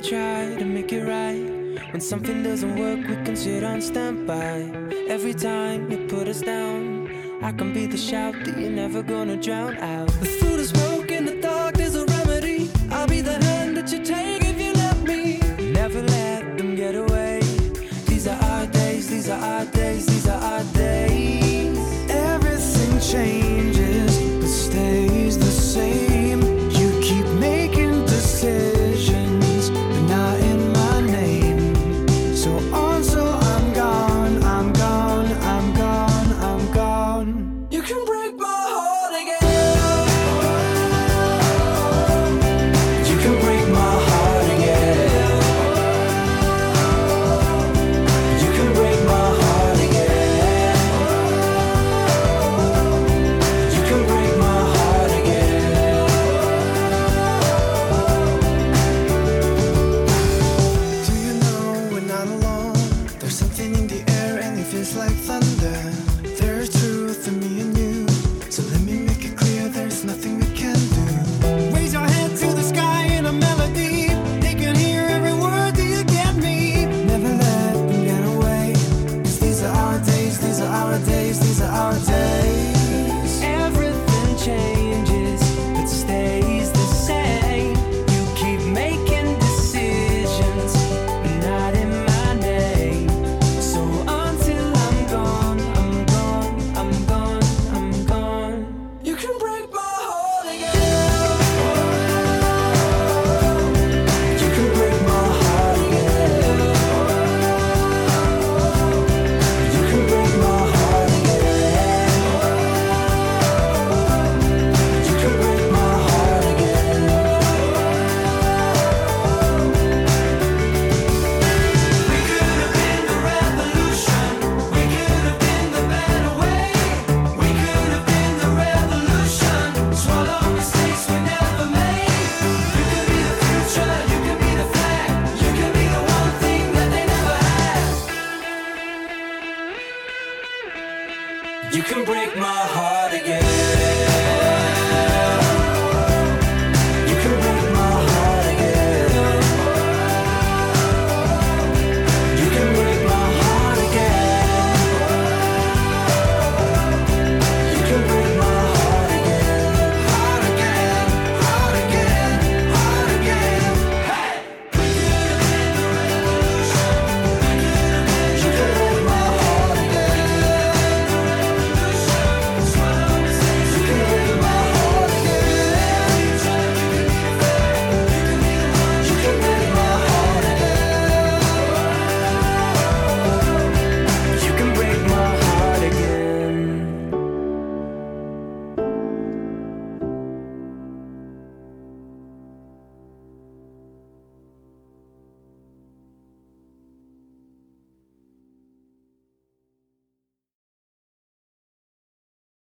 try to make it right. When something doesn't work, we can sit on standby. Every time you put us down, I can be the shout that you're never gonna drown out. The food is smoke in the dark, there's a remedy. I'll be the hand that you take if you let me. Never let them get away. These are our days, these are our days, these are our days. Everything changes but stays the same. You keep making decisions but not in my name. So on till I'm gone, I'm gone, I'm gone, I'm gone. You can break my heart again. You can break my heart again. You can break my heart again. You can break my heart again. Do you know we're not alone? There's something in the air and it feels like thunder. There's truth in me and you, so let me make it clear there's nothing we can do. Raise your hand to the sky in a melody. They can hear every word, do you get me? Never let them get away, 'cause these are our days, these are our days, these are our days. Everything changes but stays the same. You keep making decisions but not in my name. So until I'm gone, I'm gone, I'm gone, I'm gone. You can break my heart again. You can break my heart again. You can break my heart again. You can break my heart again. We could have been the revolution. We could have been the better way. We could have been the revolution. Swallow mistakes we never made. You could be the future. You could be the flag. You could be the one thing that they never had. You can break my heart again.